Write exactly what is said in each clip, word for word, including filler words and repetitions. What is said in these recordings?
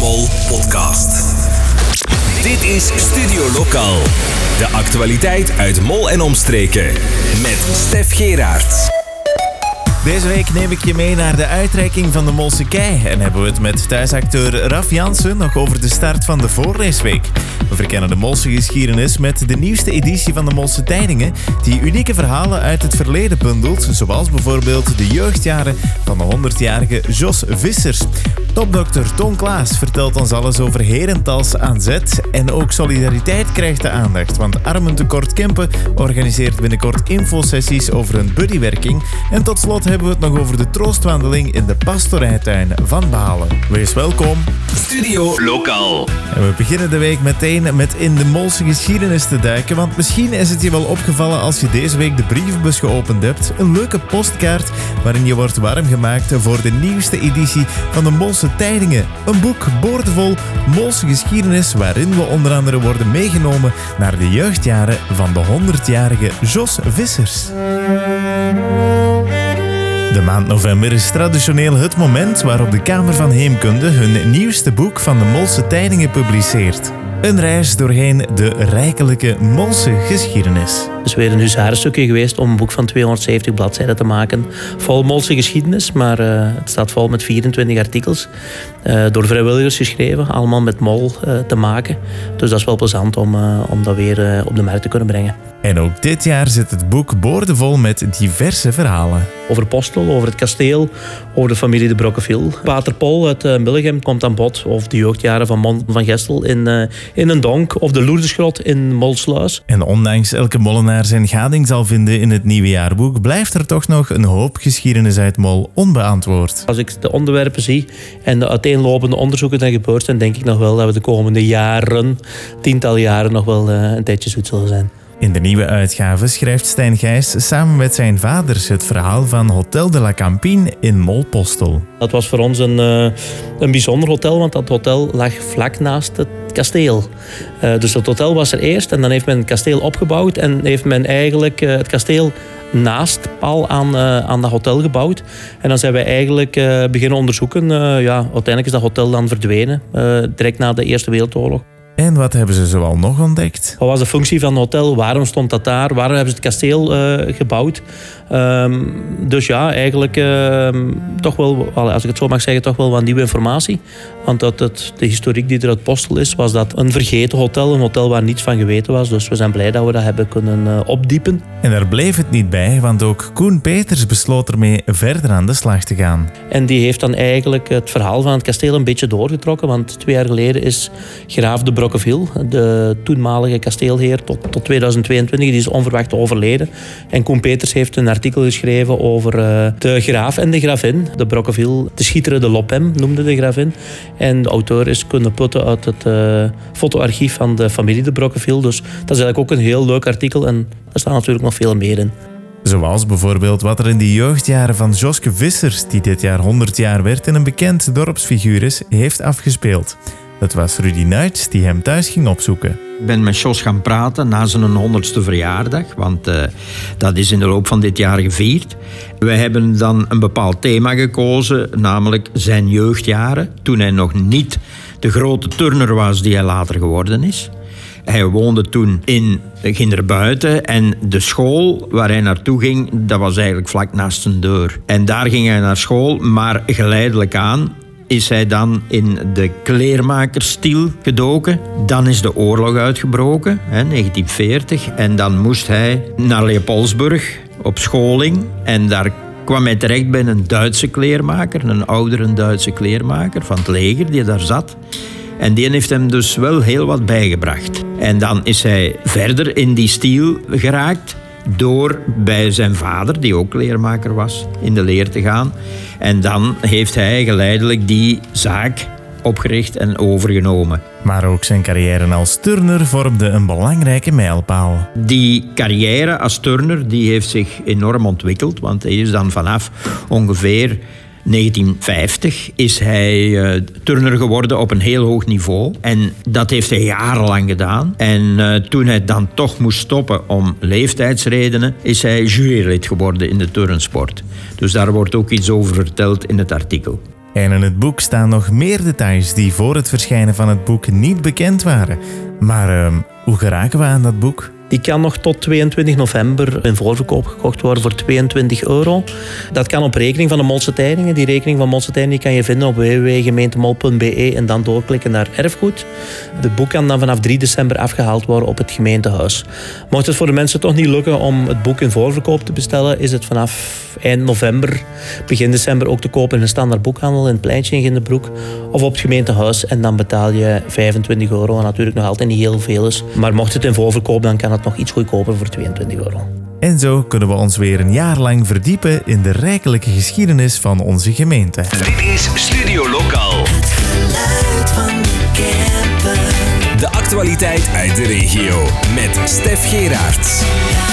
Mol Podcast. Dit is Studio Lokaal. De actualiteit uit Mol en omstreken. Met Stef Geraerts. Deze week neem ik je mee naar de uitreiking van de Molse Kei en hebben we het met thuisacteur Raf Jansen nog over de start van de voorleesweek. We verkennen de Molse geschiedenis met de nieuwste editie van de Molse Tijdingen, die unieke verhalen uit het verleden bundelt, zoals bijvoorbeeld de jeugdjaren van de honderdjarige Jos Vissers. Topdokter Toon Klaas vertelt ons alles over herentals aan zet en ook solidariteit krijgt de aandacht, want Armentekort Kempen organiseert binnenkort infosessies over hun buddywerking en tot slot hebben we het nog over de troostwandeling in de pastorijtuin van Balen. Wees welkom. Studio Lokaal. En we beginnen de week meteen met in de Molse geschiedenis te duiken, want misschien is het je wel opgevallen als je deze week de brievenbus geopend hebt. Een leuke postkaart waarin je wordt warm gemaakt voor de nieuwste editie van de Molse Tijdingen. Een boek boordevol Molse geschiedenis waarin we onder andere worden meegenomen naar de jeugdjaren van de honderdjarige Jos Vissers. De maand november is traditioneel het moment waarop de Kamer van Heemkunde hun nieuwste boek van de Molse Tijdingen publiceert. Een reis doorheen de rijkelijke Molse geschiedenis. Het is weer een huzarenstukje geweest om een boek van tweehonderdzeventig bladzijden te maken. Vol Molse geschiedenis, maar uh, het staat vol met vierentwintig artikels. Uh, door vrijwilligers geschreven, allemaal met mol uh, te maken. Dus dat is wel plezant om, uh, om dat weer uh, op de markt te kunnen brengen. En ook dit jaar zit het boek boordevol met diverse verhalen. Over Postel, over het kasteel, over de familie de Brokkeville. Pater Paul uit uh, Millegem komt aan bod. Of de jeugdjaren van Mon van Gestel in, uh, in een donk. Of de Loerdesgrot in Molsluis. En ondanks elke molenaar zijn gading zal vinden in het nieuwe jaarboek, blijft er toch nog een hoop geschiedenis uit Mol onbeantwoord. Als ik de onderwerpen zie en de uiteenlopende onderzoeken die gebeurd zijn, denk ik nog wel dat we de komende jaren, tiental jaren, nog wel uh, een tijdje zoet zullen zijn. In de nieuwe uitgave schrijft Stijn Gijs samen met zijn vaders het verhaal van Hotel de la Campine in Molpostel. Dat was voor ons een, uh, een bijzonder hotel, want dat hotel lag vlak naast het kasteel. Uh, dus het hotel was er eerst en dan heeft men het kasteel opgebouwd en heeft men eigenlijk uh, het kasteel naast pal aan, uh, aan dat hotel gebouwd. En dan zijn wij eigenlijk uh, beginnen onderzoeken. Uh, ja, uiteindelijk is dat hotel dan verdwenen, uh, direct na de Eerste Wereldoorlog. En wat hebben ze zoal nog ontdekt? Wat was de functie van het hotel? Waarom stond dat daar? Waarom hebben ze het kasteel uh, gebouwd? Um, dus ja, eigenlijk uh, toch wel, als ik het zo mag zeggen, toch wel wat nieuwe informatie. Want dat het, de historiek die er uit Postel is, was dat een vergeten hotel. Een hotel waar niets van geweten was. Dus we zijn blij dat we dat hebben kunnen uh, opdiepen. En daar bleef het niet bij, want ook Koen Peters besloot ermee verder aan de slag te gaan. En die heeft dan eigenlijk het verhaal van het kasteel een beetje doorgetrokken. Want twee jaar geleden is graaf de Brokkeville, de toenmalige kasteelheer, tot, tot tweeduizend tweeëntwintig, die is onverwacht overleden. En Koen Peters heeft een artikel geschreven over uh, de graaf en de gravin. De Brokkeville, de schietere de Lopem noemde de gravin. En de auteur is kunnen putten uit het uh, fotoarchief van de familie de Brokkeville. Dus dat is eigenlijk ook een heel leuk artikel en er staat natuurlijk nog veel meer in. Zoals bijvoorbeeld wat er in de jeugdjaren van Joske Vissers, die dit jaar honderd jaar werd en een bekend dorpsfiguur is, heeft afgespeeld. Het was Rudy Nuits die hem thuis ging opzoeken. Ik ben met Jos gaan praten na zijn honderdste verjaardag, want uh, dat is in de loop van dit jaar gevierd. Wij hebben dan een bepaald thema gekozen, namelijk zijn jeugdjaren, toen hij nog niet de grote turner was die hij later geworden is. Hij woonde toen in Ginderbuiten en de school waar hij naartoe ging, dat was eigenlijk vlak naast zijn deur. En daar ging hij naar school, maar geleidelijk aan is hij dan in de kleermakersstil gedoken. Dan is de oorlog uitgebroken, hè, negentien veertig. En dan moest hij naar Leopoldsburg op scholing. En daar kwam hij terecht bij een Duitse kleermaker, een oudere Duitse kleermaker van het leger die daar zat. En die heeft hem dus wel heel wat bijgebracht. En dan is hij verder in die stil geraakt door bij zijn vader, die ook kleermaker was, in de leer te gaan. En dan heeft hij geleidelijk die zaak opgericht en overgenomen. Maar ook zijn carrière als turner vormde een belangrijke mijlpaal. Die carrière als turner die heeft zich enorm ontwikkeld, want hij is dan vanaf ongeveer negentien vijftig is hij uh, turner geworden op een heel hoog niveau. En dat heeft hij jarenlang gedaan. En uh, toen hij dan toch moest stoppen om leeftijdsredenen, is hij jurylid geworden in de turnsport. Dus daar wordt ook iets over verteld in het artikel. En in het boek staan nog meer details die voor het verschijnen van het boek niet bekend waren. Maar uh, hoe geraken we aan dat boek? Die kan nog tot tweeëntwintig november in voorverkoop gekocht worden voor tweeëntwintig euro. Dat kan op rekening van de Molse Tijdingen. Die rekening van Molse Tijdingen kan je vinden op w w w punt gemeentemol punt b e en dan doorklikken naar erfgoed. Het boek kan dan vanaf drie december afgehaald worden op het gemeentehuis. Mocht het voor de mensen toch niet lukken om het boek in voorverkoop te bestellen, is het vanaf eind november, begin december ook te kopen in een standaard boekhandel in het Pleintje in Ginderbroek of op het gemeentehuis. En dan betaal je vijfentwintig euro, wat natuurlijk nog altijd niet heel veel is. Maar mocht het in voorverkoop, dan kan het nog iets goedkoper voor tweeëntwintig euro. En zo kunnen we ons weer een jaar lang verdiepen in de rijkelijke geschiedenis van onze gemeente. Dit is Studio Lokaal. Het geluid van de Kempen. De actualiteit uit de regio met Stef Geraerts.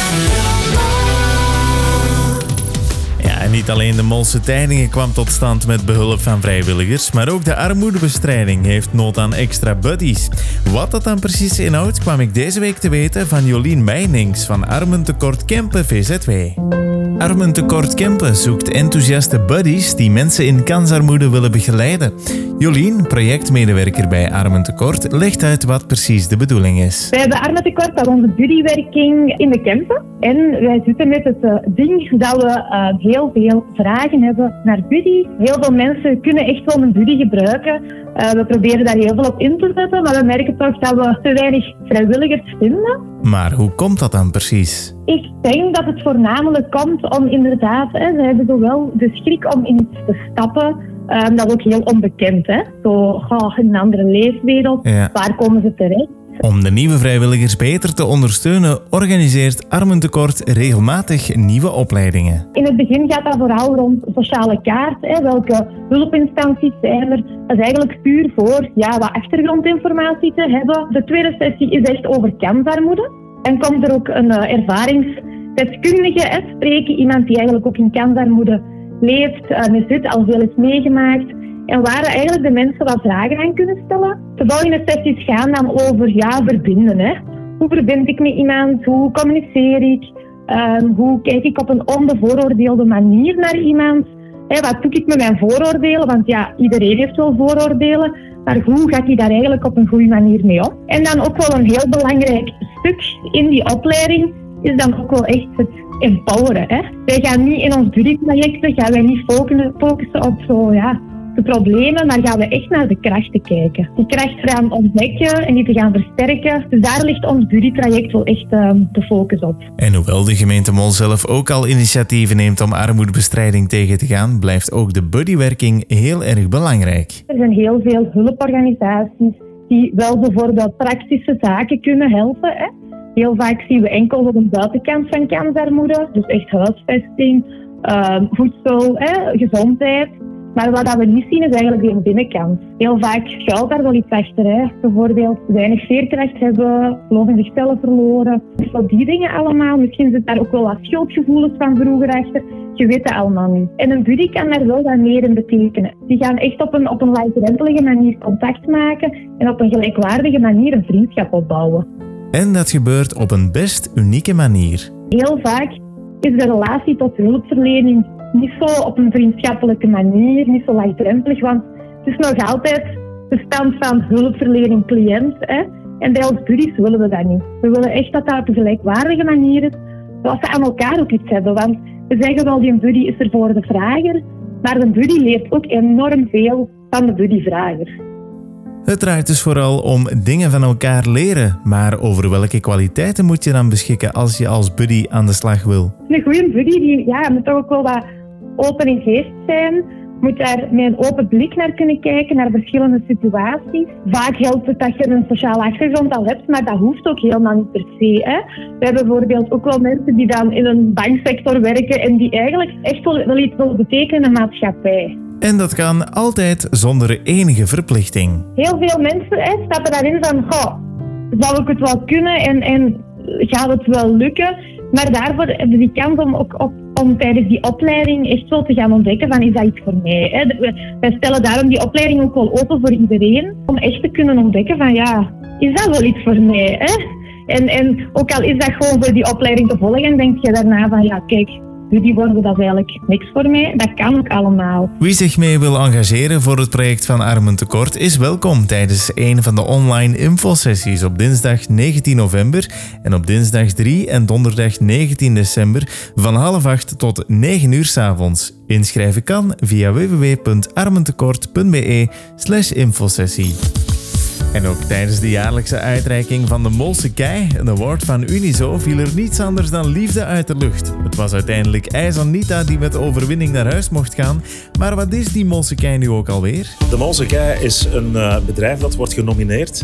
Ja, en niet alleen de Molse Tijdingen kwam tot stand met behulp van vrijwilligers, maar ook de armoedebestrijding heeft nood aan extra buddies. Wat dat dan precies inhoudt, kwam ik deze week te weten van Jolien Meinings van Armentekort Kempen V Z W. Armentekort Kempen zoekt enthousiaste buddies die mensen in kansarmoede willen begeleiden. Jolien, projectmedewerker bij Armentekort, legt uit wat precies de bedoeling is. Bij de Armentekort dat onze buddywerking in de Kempen. En wij zitten met het uh, ding dat we uh, heel veel vragen hebben naar buddy. Heel veel mensen kunnen echt wel een buddy gebruiken. Uh, we proberen daar heel veel op in te zetten, maar we merken toch dat we te weinig vrijwilligers vinden. Maar hoe komt dat dan precies? Ik denk dat het voornamelijk komt om inderdaad, hè, ze hebben zowel de schrik om in iets te stappen, um, dat is ook heel onbekend. Hè? Zo, oh, in een andere leefwereld, ja. Waar komen ze terecht? Om de nieuwe vrijwilligers beter te ondersteunen, organiseert Armentekort regelmatig nieuwe opleidingen. In het begin gaat dat vooral rond sociale kaart. Hè. Welke hulpinstanties zijn er? Dat is eigenlijk puur voor ja, wat achtergrondinformatie te hebben. De tweede sessie is echt over kansarmoede. En komt er ook een uh, ervaringsdeskundige hè, spreken. Iemand die eigenlijk ook in kansarmoede leeft, uh, met zit, al veel is meegemaakt. En waar eigenlijk de mensen wat vragen aan kunnen stellen. De volgende sessies gaan dan over ja, verbinden. Hè. Hoe verbind ik met iemand? Hoe communiceer ik? Um, hoe kijk ik op een onbevooroordeelde manier naar iemand? Hè, wat doe ik met mijn vooroordelen? Want ja, iedereen heeft wel vooroordelen. Maar hoe ga ik daar eigenlijk op een goede manier mee om? En dan ook wel een heel belangrijk stuk in die opleiding is dan ook wel echt het empoweren. Hè. Wij gaan niet in ons buddytrajecten, gaan wij niet focussen op zo ja, de problemen, maar gaan we echt naar de krachten kijken. Die kracht gaan ontdekken en die te gaan versterken. Dus daar ligt ons buddytraject wel echt um, de focus op. En hoewel de gemeente Mol zelf ook al initiatieven neemt om armoedebestrijding tegen te gaan, blijft ook de buddywerking heel erg belangrijk. Er zijn heel veel hulporganisaties die wel bijvoorbeeld praktische zaken kunnen helpen. Hè. Heel vaak zien we enkel op de buitenkant van kansarmoede, dus echt huisvesting, um, voedsel, hè, gezondheid. Maar wat we niet zien is eigenlijk die binnenkant. Heel vaak schuilt daar wel iets achter. Hè. Bijvoorbeeld weinig veerkracht hebben, geloof in zichzelf verloren. Zo die dingen allemaal. Misschien zit daar ook wel wat schuldgevoelens van vroeger achter. Je weet dat allemaal niet. En een buddy kan daar wel wat meer in betekenen. Die gaan echt op een, op een laagdrempelige manier contact maken en op een gelijkwaardige manier een vriendschap opbouwen. En dat gebeurt op een best unieke manier. Heel vaak is de relatie tot hulpverlening niet zo op een vriendschappelijke manier, niet zo laagdrempelig, want het is nog altijd de stand van hulpverlening-cliënt. Hè? En bij ons buddies willen we dat niet. We willen echt dat dat op een gelijkwaardige manier is, zodat ze aan elkaar ook iets hebben. Want we zeggen wel, die buddy is er voor de vrager, maar de buddy leert ook enorm veel van de buddyvrager. Het draait dus vooral om dingen van elkaar leren, maar over welke kwaliteiten moet je dan beschikken als je als buddy aan de slag wil? Een goede buddy die, ja, moet toch ook wel wat open in geest zijn, moet daar met een open blik naar kunnen kijken, naar verschillende situaties. Vaak helpt het dat je een sociale achtergrond al hebt, maar dat hoeft ook helemaal niet per se. Hè. We hebben bijvoorbeeld ook wel mensen die dan in een banksector werken en die eigenlijk echt wel, wel iets willen betekenen in de maatschappij. En dat kan altijd zonder enige verplichting. Heel veel mensen hè, stappen daarin van, goh, zou ik het wel kunnen en, en gaat het wel lukken? Maar daarvoor hebben we die kans om, ook op, om tijdens die opleiding echt wel te gaan ontdekken van, is dat iets voor mij? Hè? Wij stellen daarom die opleiding ook wel open voor iedereen, om echt te kunnen ontdekken van, ja, is dat wel iets voor mij? Hè? En, en ook al is dat gewoon voor die opleiding te volgen, denk je daarna van, ja, kijk, Buddy worden, dat is eigenlijk niks voor mij. Dat kan ook allemaal. Wie zich mee wil engageren voor het project van Armentekort is welkom tijdens een van de online infosessies op dinsdag negentien november en op dinsdag drie en donderdag negentien december van half acht tot negen uur 's avonds. Inschrijven kan via w w w punt armentekort punt b e slash infosessie. En ook tijdens de jaarlijkse uitreiking van de Molse Kei, een award van Unizo, viel er niets anders dan liefde uit de lucht. Het was uiteindelijk IJsanita die met de overwinning naar huis mocht gaan. Maar wat is die Molse Kei nu ook alweer? De Molse Kei is een uh, bedrijf dat wordt genomineerd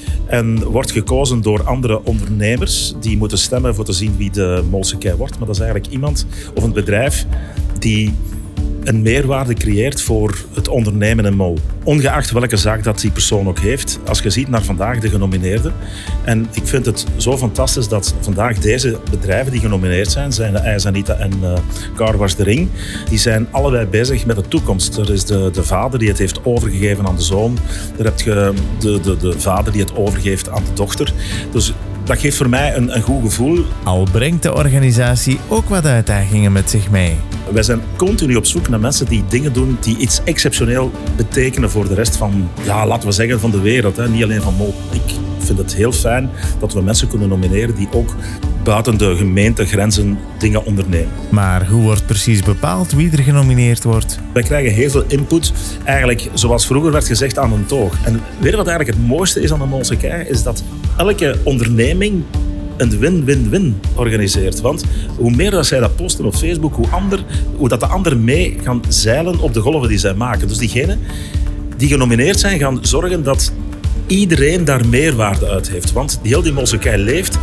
en wordt gekozen door andere ondernemers die moeten stemmen voor te zien wie de Molse Kei wordt. Maar dat is eigenlijk iemand of een bedrijf die een meerwaarde creëert voor het ondernemen in Mol. Ongeacht welke zaak dat die persoon ook heeft. Als je ziet naar vandaag de genomineerden. En ik vind het zo fantastisch dat vandaag deze bedrijven die genomineerd zijn, zijn de IJsanita en uh, Carwash de Ring, die zijn allebei bezig met de toekomst. Er is de, de vader die het heeft overgegeven aan de zoon. Dan heb je de, de, de vader die het overgeeft aan de dochter. Dus dat geeft voor mij een, een goed gevoel. Al brengt de organisatie ook wat uitdagingen met zich mee. Wij zijn continu op zoek naar mensen die dingen doen die iets exceptioneel betekenen voor de rest van, ja, laten we zeggen, van de wereld. Hè. Niet alleen van Mol. Ik vind het heel fijn dat we mensen kunnen nomineren die ook buiten de gemeentegrenzen dingen ondernemen. Maar hoe wordt precies bepaald wie er genomineerd wordt? Wij krijgen heel veel input, eigenlijk zoals vroeger werd gezegd, aan een toog. En weet je wat eigenlijk het mooiste is aan de Molse Kei? Is dat elke onderneming een win-win-win organiseert. Want hoe meer dat zij dat posten op Facebook, hoe, ander, hoe dat de anderen mee gaan zeilen op de golven die zij maken. Dus diegenen die genomineerd zijn, gaan zorgen dat iedereen daar meerwaarde uit heeft. Want heel die Molse Kei leeft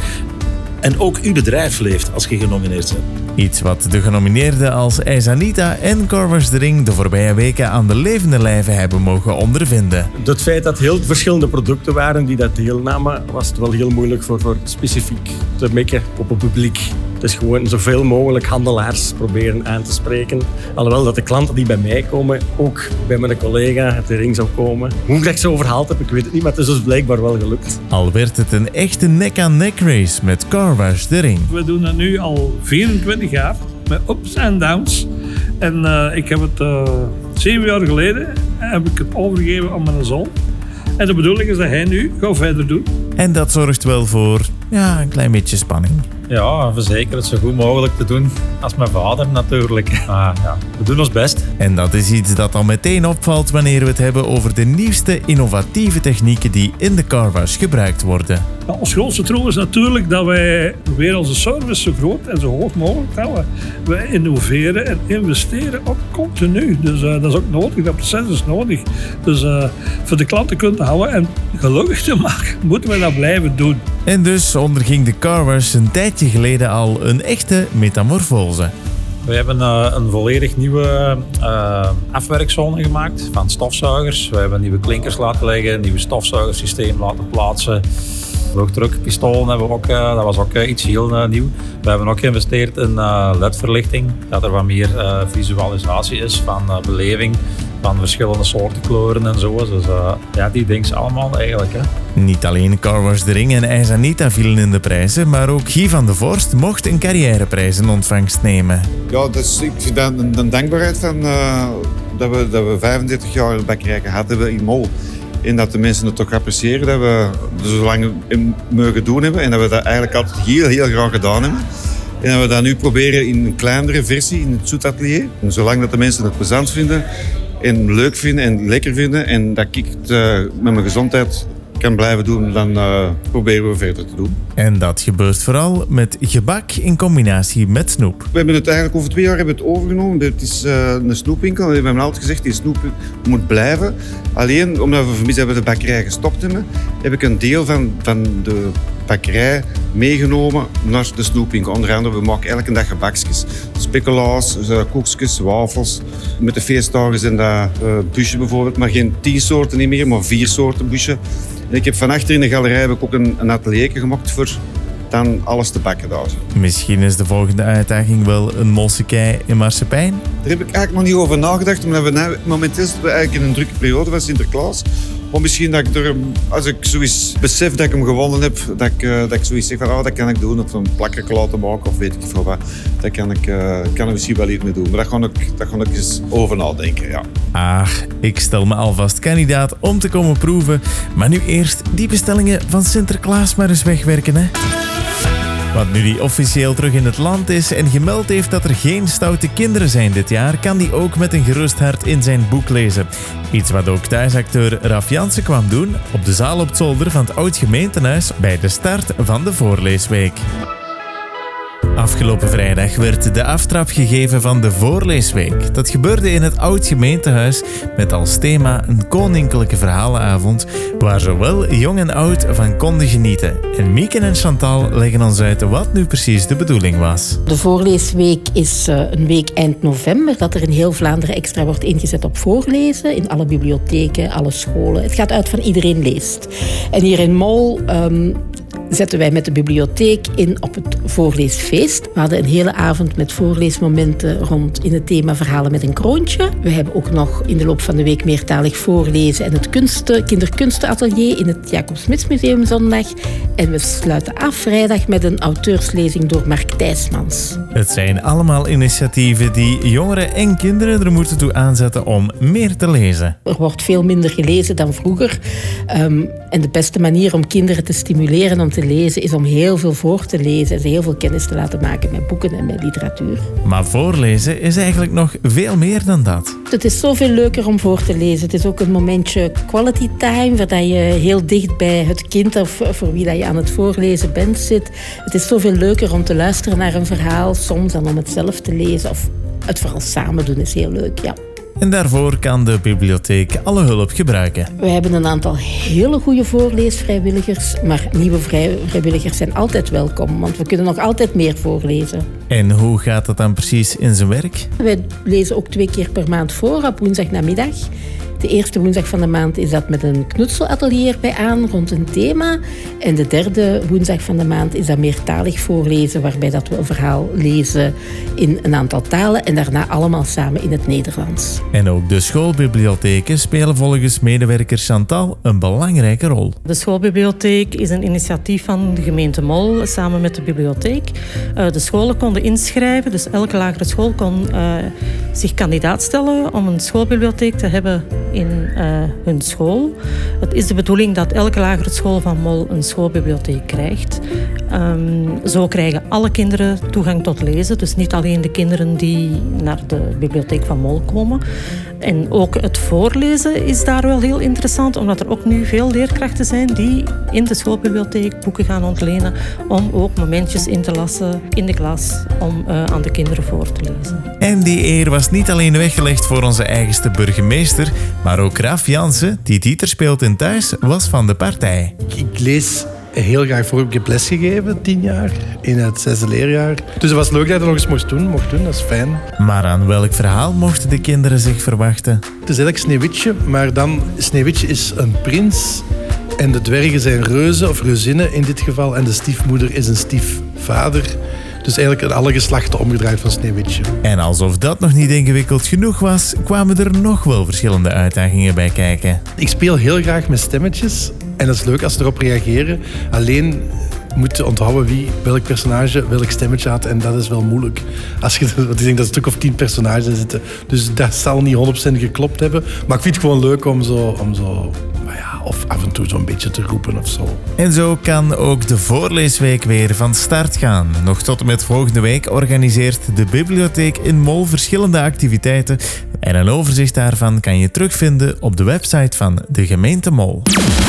en ook uw bedrijf leeft als je genomineerd bent. Iets wat de genomineerden als IJsanita en Carwash de Ring de voorbije weken aan de levende lijve hebben mogen ondervinden. Het feit dat heel verschillende producten waren die dat deelnamen, was het wel heel moeilijk voor, voor specifiek te mikken op het publiek. Het is gewoon zoveel mogelijk handelaars proberen aan te spreken. Alhoewel dat de klanten die bij mij komen ook bij mijn collega uit de ring zou komen. Hoe ik dat zo verhaald heb, ik weet het niet, maar het is dus blijkbaar wel gelukt. Al werd het een echte nek-aan-nek race met Carwash de Ring. We doen dat nu al vierentwintig jaar met ups en downs. En uh, ik heb het uh, zeven jaar geleden heb ik het overgegeven aan mijn zoon. En de bedoeling is dat hij nu gaat verder doen. En dat zorgt wel voor ja, een klein beetje spanning. Ja, verzeker het zo goed mogelijk te doen als mijn vader natuurlijk. Ah, ja, we doen ons best. En dat is iets dat al meteen opvalt wanneer we het hebben over de nieuwste innovatieve technieken die in de carwash gebruikt worden. Ja, ons grootste doel is natuurlijk dat wij proberen onze service zo groot en zo hoog mogelijk te houden. Wij innoveren en investeren ook continu. Dus uh, dat is ook nodig, dat proces is nodig. Dus uh, voor de klanten kunnen te houden en gelukkig te maken, moeten we dat blijven doen. En dus onderging de carwash een tijdje geleden al een echte metamorfose. We hebben uh, een volledig nieuwe uh, afwerkzone gemaakt van stofzuigers. We hebben nieuwe klinkers laten leggen, een nieuw stofzuigersysteem laten plaatsen. Luchtdrukpistolen hebben we ook, uh, dat was ook uh, iets heel uh, nieuw. We hebben ook geïnvesteerd in uh, L E D-verlichting, dat er wat meer uh, visualisatie is van uh, beleving, van verschillende soorten kleuren en zo. Dus uh, ja, die dingen allemaal eigenlijk. Hè. Niet alleen Carwash de Ring en IJsanita vielen in de prijzen, maar ook Guy van de Vorst mocht een carrièreprijs in ontvangst nemen. Ja, dus ik vind dat een, een dankbaarheid van uh, dat, we, dat we vijfendertig jaar bakkerij gehad hebben in Mol. En dat de mensen het toch appreciëren dat we er zo lang mogen doen hebben. En dat we dat eigenlijk altijd heel, heel graag gedaan hebben. En dat we dat nu proberen in een kleinere versie, in het zoetatelier. En zolang dat de mensen het plezant vinden en leuk vinden en lekker vinden. En dat ik het uh, met mijn gezondheid kan blijven doen, dan uh, proberen we verder te doen. En dat gebeurt vooral met gebak in combinatie met snoep. We hebben het eigenlijk over twee jaar hebben het overgenomen. Het is uh, een snoepwinkel. We hebben altijd gezegd, die snoep moet blijven. Alleen omdat we vermist hebben de bakkerij gestopt hebben, heb ik een deel van, van de bakkerij meegenomen naar de snoepwinkel. Onder andere, we maken elke dag gebakjes. Speculaas, koekjes, wafels. Met de feestdagen zijn dat uh, busje bijvoorbeeld, maar geen tien soorten niet meer, maar vier soorten busje. En ik heb van achter in de galerij heb ik ook een, een atelier gemaakt voor dan alles te bakken daar. Misschien is de volgende uitdaging wel een Molse Kei in marsepein? Daar heb ik eigenlijk nog niet over nagedacht, omdat we nou, momenteel zitten we eigenlijk in een drukke periode van Sinterklaas. Maar misschien dat ik er, als ik zoiets besef dat ik hem gewonnen heb, dat ik, uh, dat ik zoiets zeg van, oh, dat kan ik doen, of een plakje laten maken, of weet ik veel wat. Daar kan ik, uh, kan er misschien wel iets mee doen. Maar daar ga ik, daar ga ik eens over nadenken, ja. Ah, ik stel me alvast kandidaat om te komen proeven. Maar nu eerst die bestellingen van Sinterklaas maar eens wegwerken, hè. Want nu die officieel terug in het land is en gemeld heeft dat er geen stoute kinderen zijn dit jaar, kan die ook met een gerust hart in zijn boek lezen. Iets wat ook thuisacteur Raf Jansen kwam doen op de zaal op het zolder van het oud gemeentehuis bij de start van de voorleesweek. Afgelopen vrijdag werd de aftrap gegeven van de voorleesweek. Dat gebeurde in het oud gemeentehuis met als thema een koninklijke verhalenavond waar zowel jong en oud van konden genieten. En Mieke en Chantal leggen ons uit wat nu precies de bedoeling was. De voorleesweek is uh, een week eind november dat er in heel Vlaanderen extra wordt ingezet op voorlezen. In alle bibliotheken, alle scholen. Het gaat uit van iedereen leest. En hier in Mol Um, zetten wij met de bibliotheek in op het voorleesfeest. We hadden een hele avond met voorleesmomenten rond in het thema verhalen met een kroontje. We hebben ook nog in de loop van de week meertalig voorlezen en het kunsten, kinderkunstenatelier in het Jacob Smits Museum zondag. En we sluiten af vrijdag met een auteurslezing door Mark Thijsmans. Het zijn allemaal initiatieven die jongeren en kinderen er moeten toe aanzetten om meer te lezen. Er wordt veel minder gelezen dan vroeger. Um, en de beste manier om kinderen te stimuleren om te lezen is om heel veel voor te lezen en ze heel veel kennis te laten maken met boeken en met literatuur. Maar voorlezen is eigenlijk nog veel meer dan dat. Het is zoveel leuker om voor te lezen. Het is ook een momentje quality time, waar je heel dicht bij het kind of voor wie dat je aan het voorlezen bent zit. Het is zoveel leuker om te luisteren naar een verhaal soms dan om het zelf te lezen. Of het vooral samen doen is heel leuk, ja. En daarvoor kan de bibliotheek alle hulp gebruiken. We hebben een aantal hele goede voorleesvrijwilligers, maar nieuwe vrijwilligers zijn altijd welkom, want we kunnen nog altijd meer voorlezen. En hoe gaat dat dan precies in zijn werk? Wij lezen ook twee keer per maand voor op woensdagnamiddag. De eerste woensdag van de maand is dat met een knutselatelier bij aan rond een thema. En de derde woensdag van de maand is dat meertalig voorlezen, waarbij dat we een verhaal lezen in een aantal talen en daarna allemaal samen in het Nederlands. En ook de schoolbibliotheken spelen volgens medewerker Chantal een belangrijke rol. De schoolbibliotheek is een initiatief van de gemeente Mol samen met de bibliotheek. De scholen konden inschrijven, dus elke lagere school kon uh, zich kandidaat stellen om een schoolbibliotheek te hebben in uh, hun school. Het is de bedoeling dat elke lagere school van Mol een schoolbibliotheek krijgt. Um, zo krijgen alle kinderen toegang tot lezen. Dus niet alleen de kinderen die naar de bibliotheek van Mol komen. En ook het voorlezen is daar wel heel interessant, omdat er ook nu veel leerkrachten zijn die in de schoolbibliotheek boeken gaan ontlenen om ook momentjes in te lassen in de klas om uh, aan de kinderen voor te lezen. En die eer was niet alleen weggelegd voor onze eigenste burgemeester, maar ook Raf Jansen, die Dieter speelt in thuis, was van de partij. Ik lees heel graag voor. Ik heb lesgegeven, tien jaar, in het zesde leerjaar. Dus het was leuk dat je dat nog eens mocht doen. Mocht doen, dat is fijn. Maar aan welk verhaal mochten de kinderen zich verwachten? Het is eigenlijk Sneeuwwitje, maar dan Sneeuwwitje is een prins en de dwergen zijn reuzen of reuzinnen in dit geval en de stiefmoeder is een stiefvader. Dus eigenlijk in alle geslachten omgedraaid van Sneeuwwitje. En alsof dat nog niet ingewikkeld genoeg was, kwamen er nog wel verschillende uitdagingen bij kijken. Ik speel heel graag met stemmetjes en dat is leuk als ze erop reageren. Alleen moet je onthouden wie, welk personage, welk stemmetje had en dat is wel moeilijk. Als je, want ik denk dat er een stuk of tien personages zitten. Dus dat zal niet honderd procent geklopt hebben. Maar ik vind het gewoon leuk om zo... Om zo of af en toe zo'n beetje te roepen of zo. En zo kan ook de voorleesweek weer van start gaan. Nog tot en met volgende week organiseert de bibliotheek in Mol verschillende activiteiten. En een overzicht daarvan kan je terugvinden op de website van de gemeente Mol.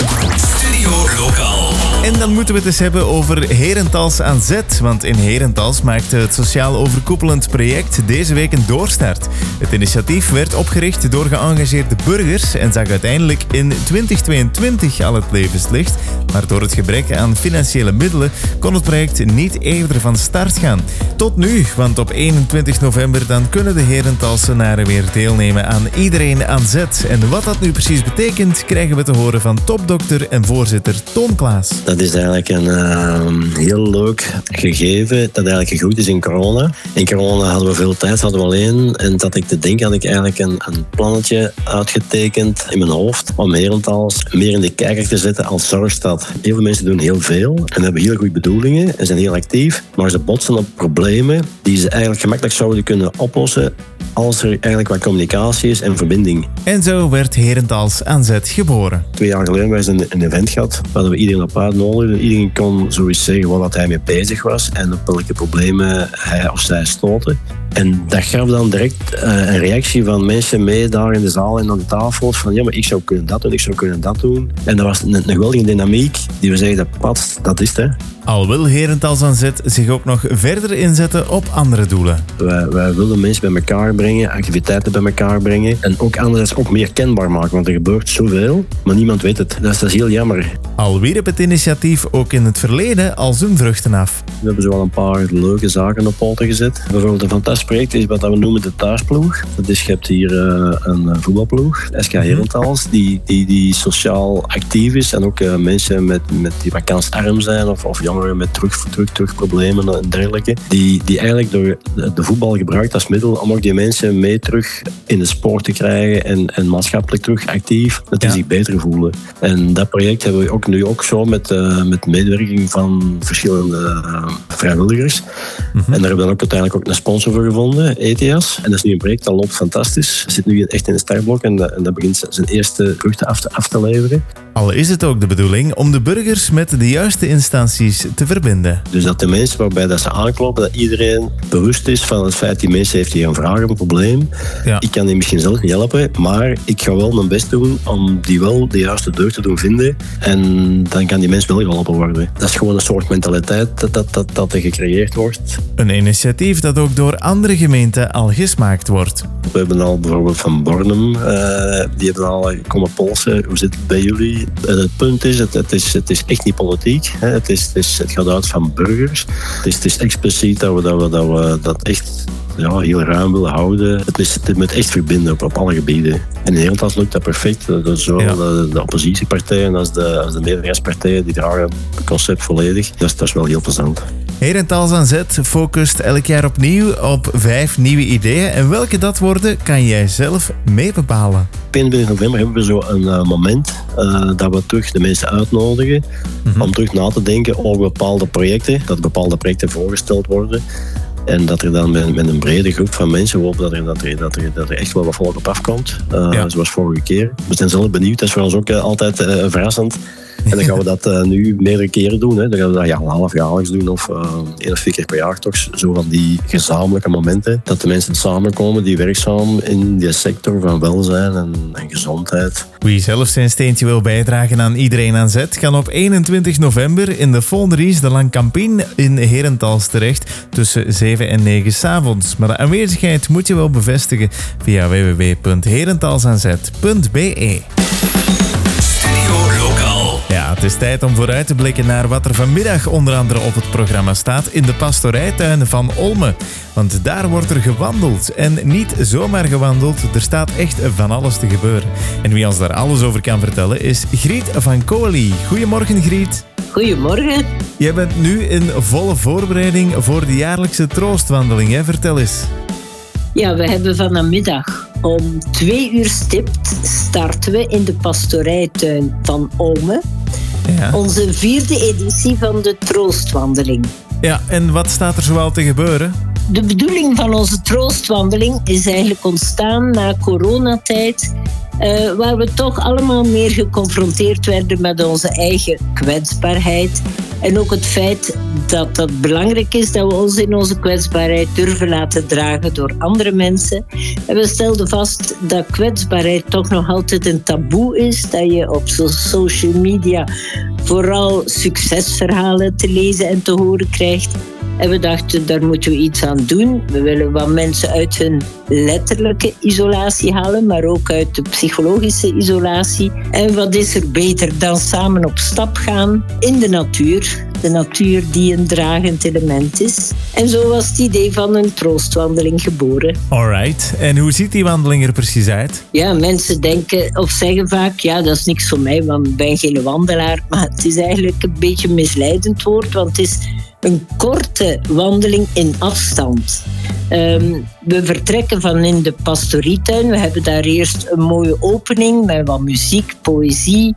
Studio Lokaal. En dan moeten we het eens hebben over Herentals aan Zet. Want in Herentals maakte het sociaal overkoepelend project deze week een doorstart. Het initiatief werd opgericht door geëngageerde burgers en zag uiteindelijk in twintig tweeëntwintig al het levenslicht. Maar door het gebrek aan financiële middelen kon het project niet eerder van start gaan. Tot nu, want op eenentwintig november dan kunnen de Herentalsenaren weer deelnemen aan Iedereen aan Zet. En wat dat nu precies betekent, krijgen we te horen van topdokter en voorzitter Toon Klaas. Dat is eigenlijk een uh, heel leuk gegeven dat eigenlijk gegroeid is in corona. In corona hadden we veel tijd, hadden we alleen. En dat ik te denken had ik eigenlijk een, een plannetje uitgetekend in mijn hoofd om Herentals meer in de kijker te zetten als zorgstad. Heel veel mensen doen heel veel en hebben heel goede bedoelingen en zijn heel actief. Maar ze botsen op problemen die ze eigenlijk gemakkelijk zouden kunnen oplossen als er eigenlijk wat communicatie is en verbinding. En zo werd Herentals aan Zet geboren. Twee jaar geleden hebben we een, een event gehad waar we iedereen op uitnodigden. Iedereen kon zoiets zeggen wat hij mee bezig was en op welke problemen hij of zij stoten. En dat gaf dan direct uh, een reactie van mensen mee daar in de zaal en aan de tafel. Van ja, maar ik zou kunnen dat doen, ik zou kunnen dat doen. En dat was een, een geweldige dynamiek die we zeggen, dat past, dat is het. Hè. Al wil Herentals aan Zet zich ook nog verder inzetten op andere doelen. Wij, wij willen mensen bij elkaar brengen, activiteiten bij elkaar brengen. En ook anderzijds ook meer kenbaar maken, want er gebeurt zoveel, maar niemand weet het. Dat is, dat is heel jammer. Al wierp het initiatief ook in het verleden al zijn vruchten af. We hebben zo wel een paar leuke zaken op poten gezet. Bijvoorbeeld een fantastisch project is wat we noemen de thuisploeg. Dat is, je hebt hier uh, een voetbalploeg, S K Herentals, die, die, die sociaal actief is en ook uh, mensen met, met die wat kansarm zijn of, of jongeren met terug, terug, terugproblemen en dergelijke, die, die eigenlijk door de voetbal gebruikt als middel om ook die mensen mee terug in de sport te krijgen en, en maatschappelijk terug actief, dat die ja. zich beter voelen. En dat project hebben we ook nu ook zo met, uh, met medewerking van verschillende uh, vrijwilligers. Mm-hmm. En daar hebben we dan ook uiteindelijk ook een sponsor voor gevonden, E T S. En dat is nu een project dat loopt fantastisch. Het zit nu echt in de startblok en dat, en dat begint zijn eerste vruchten af te, af te leveren. Al is het ook de bedoeling om de burgers met de juiste instanties te verbinden. Dus dat de mensen waarbij dat ze aankloppen, dat iedereen bewust is van het feit dat die mensen heeft hier een vraag of een probleem. Ja. Ik kan die misschien zelf niet helpen, maar ik ga wel mijn best doen om die wel de juiste deur te doen vinden. En dan kan die mens wel geholpen worden. Dat is gewoon een soort mentaliteit dat, dat, dat, dat er gecreëerd wordt. Een initiatief dat ook door andere gemeenten al gesmaakt wordt. We hebben al bijvoorbeeld van Bornem, uh, die hebben al komen polsen. Hoe zit het bij jullie? En het punt is, het, het is, het is echt niet politiek. Hè. Het, is, het, is, het gaat uit van burgers. Het is, het is expliciet dat we dat, we, dat, we dat echt ja, heel ruim willen houden. Het, is, het moet echt verbinden op, op alle gebieden. En in Herentals lukt dat perfect. Dat zowel ja. de, de oppositiepartijen als de, als de meerderheidspartijen die dragen het concept volledig. Dat is, dat is wel heel plezant. Herentals aan Zet focust elk jaar opnieuw op vijf nieuwe ideeën. En welke dat worden, kan jij zelf mee bepalen. Op eenentwintig november hebben we zo een uh, moment uh, dat we terug de mensen uitnodigen mm-hmm. om terug na te denken over bepaalde projecten. Dat bepaalde projecten voorgesteld worden. En dat er dan met, met een brede groep van mensen, we hopen dat er, dat er, dat er, dat er echt wel wat volk op afkomt. Uh, ja. Zoals vorige keer. We zijn zelf benieuwd, dat is voor ons ook uh, altijd uh, verrassend. En dan gaan we dat uh, nu meerdere keren doen. Hè. Dan gaan we dat ja, halfjaarlijks doen of uh, één of twee keer per jaar toch. Zo van die gezamenlijke momenten. Dat de mensen samenkomen die werkzaam in die sector van welzijn en, en gezondheid. Wie zelf zijn steentje wil bijdragen aan Iedereen aan Zet, kan op eenentwintig november in de Fonderies de Langkampien in Herentals terecht tussen zeven en negen 's avonds. Maar de aanwezigheid moet je wel bevestigen via w w w punt herentalsaanzet punt b e. Ja, het is tijd om vooruit te blikken naar wat er vanmiddag onder andere op het programma staat in de pastorijtuin van Olme. Want daar wordt er gewandeld. En niet zomaar gewandeld, er staat echt van alles te gebeuren. En wie ons daar alles over kan vertellen is Griet van Coeli. Goedemorgen, Griet. Goedemorgen. Jij bent nu in volle voorbereiding voor de jaarlijkse troostwandeling, hè? Vertel eens. Ja, we hebben vanmiddag om twee uur stipt starten we in de pastorijtuin van Olme. Ja. Onze vierde editie van de troostwandeling. Ja, en wat staat er zoal te gebeuren? De bedoeling van onze troostwandeling is eigenlijk ontstaan na coronatijd, uh, waar we toch allemaal meer geconfronteerd werden met onze eigen kwetsbaarheid. En ook het feit dat het belangrijk is dat we ons in onze kwetsbaarheid durven laten dragen door andere mensen. En we stelden vast dat kwetsbaarheid toch nog altijd een taboe is. Dat je op social media vooral succesverhalen te lezen en te horen krijgt. En we dachten, daar moeten we iets aan doen. We willen wat mensen uit hun letterlijke isolatie halen, maar ook uit de psychologische isolatie. En wat is er beter dan samen op stap gaan in de natuur, de natuur die een dragend element is. En zo was het idee van een troostwandeling geboren. Alright. En hoe ziet die wandeling er precies uit? Ja, mensen denken of zeggen vaak, ja, dat is niks voor mij, want ik ben geen wandelaar. Maar het is eigenlijk een beetje een misleidend woord, want het is een korte wandeling in afstand. Um, we vertrekken van in de pastorietuin. We hebben daar eerst een mooie opening met wat muziek, poëzie,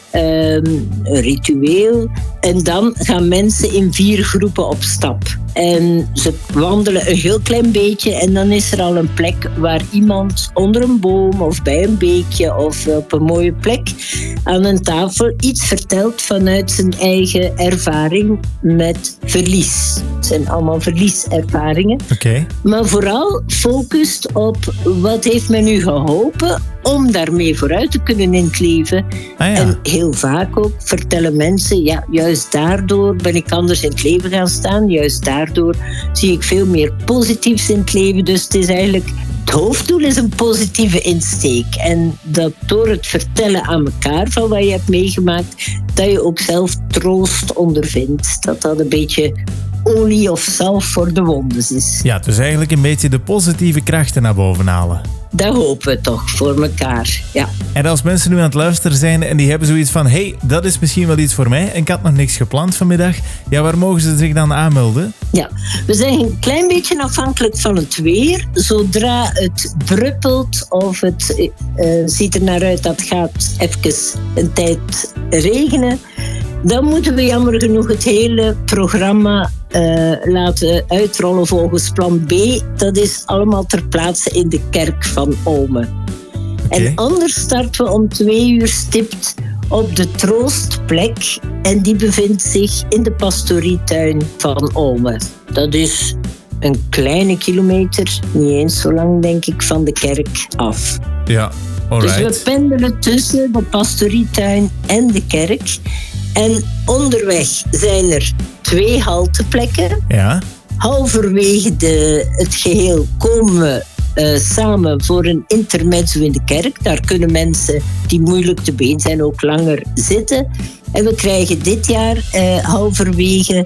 um, een ritueel. En dan gaan mensen in vier groepen op stap. En ze wandelen een heel klein beetje en dan is er al een plek waar iemand onder een boom of bij een beekje of op een mooie plek aan een tafel iets vertelt vanuit zijn eigen ervaring met verlies. Het zijn allemaal verlieservaringen. Okay. Maar vooral focust op wat heeft men u geholpen om daarmee vooruit te kunnen in het leven. Ah, ja. En heel vaak ook vertellen mensen, ja, juist daardoor ben ik anders in het leven gaan staan. Juist daardoor zie ik veel meer positiefs in het leven. Dus het is eigenlijk, het hoofddoel is een positieve insteek. En dat door het vertellen aan elkaar van wat je hebt meegemaakt, dat je ook zelf troost ondervindt. Dat dat een beetje olie of zalf voor de wondes is. Ja, dus eigenlijk een beetje de positieve krachten naar boven halen. Dat hopen we toch voor elkaar, ja. En als mensen nu aan het luisteren zijn en die hebben zoiets van, hey, dat is misschien wel iets voor mij en ik had nog niks gepland vanmiddag, ja, waar mogen ze zich dan aanmelden? Ja, we zijn een klein beetje afhankelijk van het weer. Zodra het druppelt of het uh, ziet er naar uit dat het gaat even een tijd regenen, dan moeten we jammer genoeg het hele programma uh, laten uitrollen volgens plan B. Dat is allemaal ter plaatse in de kerk van Ome. Okay. En anders starten we om twee uur stipt op de troostplek. En die bevindt zich in de pastorietuin van Ome. Dat is een kleine kilometer, niet eens zo lang denk ik, van de kerk af. Ja, alright. Dus we pendelen tussen de pastorietuin en de kerk. En onderweg zijn er twee halteplekken. Ja. Halverwege de, het geheel komen we uh, samen voor een intermezzo in de kerk. Daar kunnen mensen die moeilijk te been zijn ook langer zitten. En we krijgen dit jaar uh, halverwege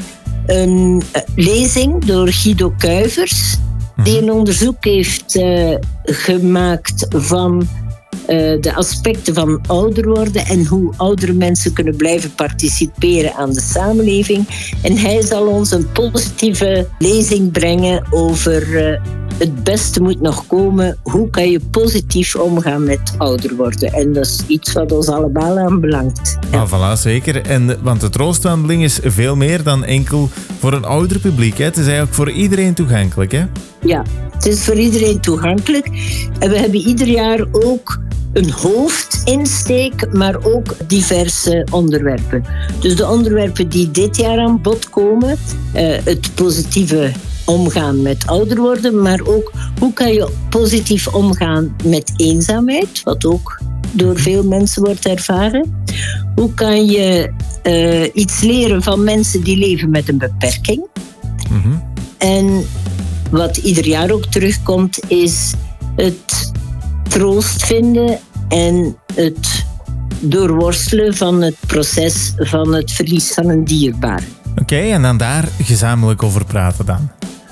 een uh, lezing door Guido Kuivers. Die een onderzoek heeft uh, gemaakt van Uh, de aspecten van ouder worden en hoe oudere mensen kunnen blijven participeren aan de samenleving. En hij zal ons een positieve lezing brengen over uh, het beste moet nog komen. Hoe kan je positief omgaan met ouder worden? En dat is iets wat ons allemaal aanbelangt. Ja. Ah, voilà, zeker. En, want de troostwandeling is veel meer dan enkel voor een ouder publiek. Hè? Het is eigenlijk voor iedereen toegankelijk, hè? Ja, het is voor iedereen toegankelijk. En we hebben ieder jaar ook een hoofdinsteek, maar ook diverse onderwerpen. Dus de onderwerpen die dit jaar aan bod komen, uh, het positieve omgaan met ouder worden, maar ook hoe kan je positief omgaan met eenzaamheid, wat ook door veel mensen wordt ervaren. Hoe kan je uh, iets leren van mensen die leven met een beperking? Mm-hmm. En wat ieder jaar ook terugkomt, is het troost vinden en het doorworstelen van het proces van het verlies van een dierbaar. Oké, okay, en dan daar gezamenlijk over praten dan?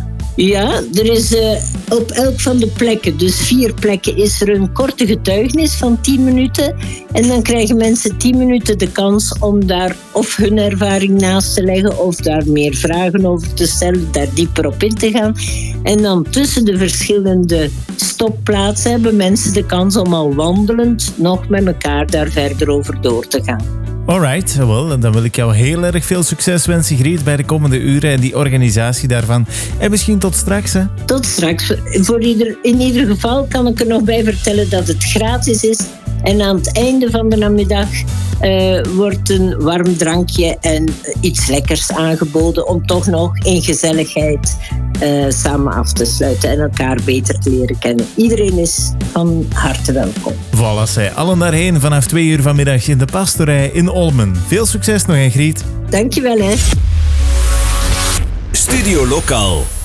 Ja, er is uh, op elk van de plekken, dus vier plekken, is er een korte getuigenis van tien minuten. En dan krijgen mensen tien minuten de kans om daar of hun ervaring naast te leggen of daar meer vragen over te stellen, daar dieper op in te gaan. En dan tussen de verschillende stopplaatsen hebben mensen de kans om al wandelend nog met elkaar daar verder over door te gaan. Alright, wel, dan wil ik jou heel erg veel succes wensen, Griet, bij de komende uren en die organisatie daarvan. En misschien tot straks, hè? Tot straks. Voor ieder, in ieder geval kan ik er nog bij vertellen dat het gratis is. En aan het einde van de namiddag uh, wordt een warm drankje en iets lekkers aangeboden om toch nog in gezelligheid uh, samen af te sluiten en elkaar beter te leren kennen. Iedereen is van harte welkom. Voilà, zij allen daarheen vanaf twee uur vanmiddag in de pastorij in Olmen. Veel succes nog, hè, Griet. Dankjewel, hè. Studio Lokaal.